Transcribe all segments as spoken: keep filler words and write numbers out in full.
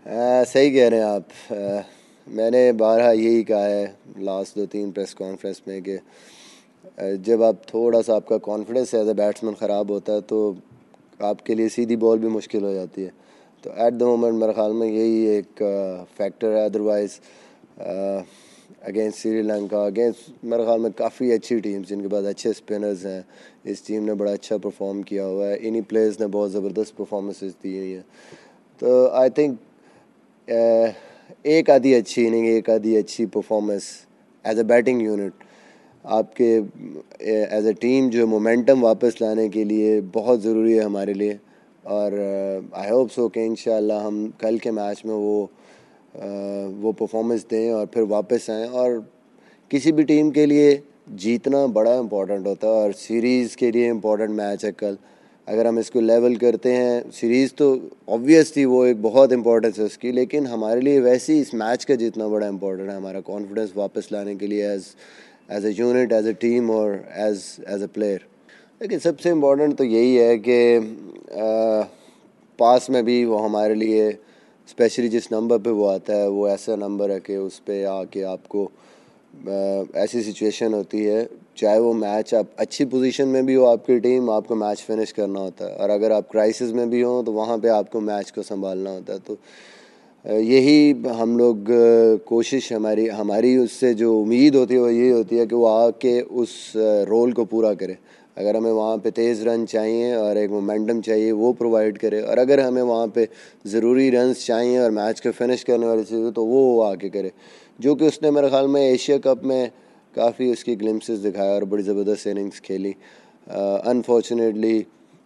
आ, सही कह रहे हैं आप। आ, मैंने बारहा यही कहा है लास्ट दो तीन प्रेस कॉन्फ्रेंस में कि जब आप थोड़ा सा आपका कॉन्फिडेंस एज अ बैट्समैन ख़राब होता है तो आपके लिए सीधी बॉल भी मुश्किल हो जाती है। तो एट द मोमेंट मेरे ख्याल में यही एक फैक्टर है। अदरवाइज़ अगेंस्ट श्रीलंका, अगेंस्ट मेरे ख्याल में काफ़ी अच्छी टीम्स जिनके पास अच्छे स्पिनर्स हैं, इस टीम ने बड़ा अच्छा परफॉर्म किया हुआ है। इन्हीं प्लेयर्स ने बहुत ज़बरदस्त परफॉर्मेंसेस दी हुई हैं। तो आई थिंक एक आधी अच्छी इनिंग, एक आधी अच्छी performance as a batting unit आपके एज अ टीम जो मोमेंटम वापस लाने के लिए बहुत ज़रूरी है हमारे लिए। और आई होप सो कि इंशाल्लाह हम कल के मैच में वो uh, वो परफॉर्मेंस दें और फिर वापस आएँ। और किसी भी टीम के लिए जीतना बड़ा इम्पोर्टेंट होता है और सीरीज़ के लिए इम्पोर्टेंट मैच है कल। अगर हम इसको लेवल करते हैं, सीरीज़ तो ऑब्वियसली वो एक बहुत इंपॉर्टेंस है उसकी, लेकिन हमारे लिए वैसे ही इस मैच का जीतना बड़ा इंपॉर्टेंट है हमारा कॉन्फिडेंस वापस लाने के लिए as as a unit, as a team और एज एज अ प्लेयर। लेकिन सबसे इम्पोर्टेंट तो यही है कि पास में भी वो हमारे लिए स्पेशली जिस नंबर पे वो आता है वो ऐसा नंबर है कि उस पर आके आपको ऐसी सिचुएशन होती है, चाहे वो मैच आप अच्छी पोजीशन में भी हो आपकी टीम, आपको मैच फिनिश करना होता है। और अगर आप क्राइसिस में भी हो तो वहाँ पे आपको मैच को संभालना होता है। तो यही हम लोग कोशिश हमारी हमारी उससे जो उम्मीद होती है वो यही होती है कि वो आके उस रोल को पूरा करे। अगर हमें वहाँ पे तेज़ रन चाहिए और एक मोमेंटम चाहिए वो प्रोवाइड करे, और अगर हमें वहाँ पे ज़रूरी रन्स चाहिए और मैच को फिनिश करने वाली चीज़ तो वो आके करे, जो कि उसने मेरे ख्याल में एशिया कप में काफ़ी उसकी ग्लिम्सेस दिखाया और बड़ी ज़बरदस्त इनिंग्स खेली। अनफॉर्चुनेटली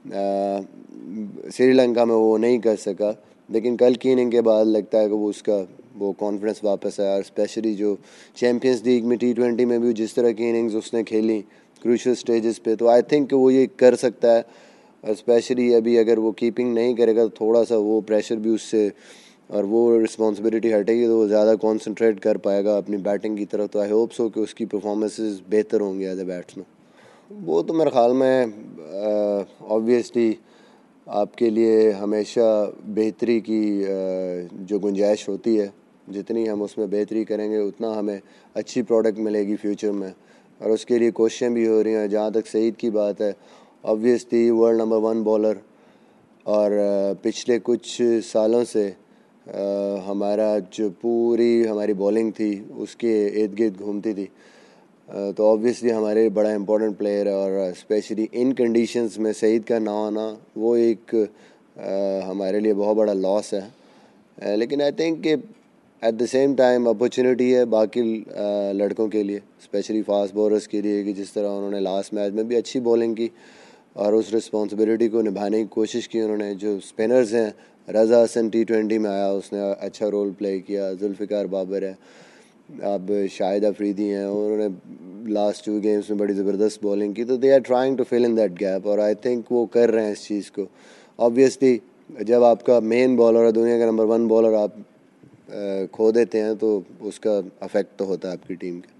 श्रीलंका में वो नहीं कर सका, लेकिन कल की इनिंग के बाद लगता है कि वो उसका वो कॉन्फिडेंस वापस आया। और स्पेशली जो चैम्पियंस लीग में टी ट्वेंटी में भी जिस तरह की इनिंग्स उसने खेली क्रूशियल स्टेजेस पे, तो आई थिंक वो ये कर सकता है। और स्पेशली अभी अगर वो कीपिंग नहीं करेगा तो थोड़ा सा वो प्रेशर भी उससे और वो रिस्पॉन्सिबिलिटी हटेगी तो वो ज़्यादा कंसंट्रेट कर पाएगा अपनी बैटिंग की तरफ। तो आई होप सो कि उसकी परफॉर्मेंसेस बेहतर होंगे एज अ बैट्समैन। वो तो मेरे ख्याल में ऑब्वियसली आपके लिए हमेशा बेहतरी की uh, जो गुंजाइश होती है, जितनी हम उसमें बेहतरी करेंगे उतना हमें अच्छी प्रोडक्ट मिलेगी फ्यूचर में। और उसके लिए कोशिशें भी हो रही हैं। जहाँ तक सईद की बात है, obviously world number one bowler, और uh, पिछले कुछ सालों से Uh, हमारा जो पूरी हमारी बॉलिंग थी उसके इर्द गिर्द घूमती थी। uh, तो ऑब्वियसली हमारे बड़ा इम्पोर्टेंट प्लेयर है। और स्पेशली इन कंडीशंस में सईद का ना आना वो एक uh, हमारे लिए बहुत बड़ा लॉस है। uh, लेकिन आई थिंक कि at the same time opportunity है बाकी uh, लड़कों के लिए, स्पेशली फास्ट बॉलर्स के लिए, कि जिस तरह उन्होंने लास्ट मैच में भी अच्छी बॉलिंग की और उस रिस्पॉन्सिबिलिटी को निभाने की कोशिश की उन्होंने। जो स्पिनर्स हैं, रज़ा हसन टी ट्वेंटी में आया, उसने अच्छा रोल प्ले किया। जुल्फ़िकार बाबर है, अब शाहिद अफरीदी हैं, उन्होंने लास्ट टू गेम्स में बड़ी ज़बरदस्त बॉलिंग की। तो they are trying to fill in that gap और आई थिंक वो कर रहे हैं इस चीज़ को। ऑब्वियसली जब आपका मेन बॉलर है, दुनिया का नंबर वन बॉलर आप खो देते हैं तो उसका अफेक्ट तो होता है आपकी टीम के।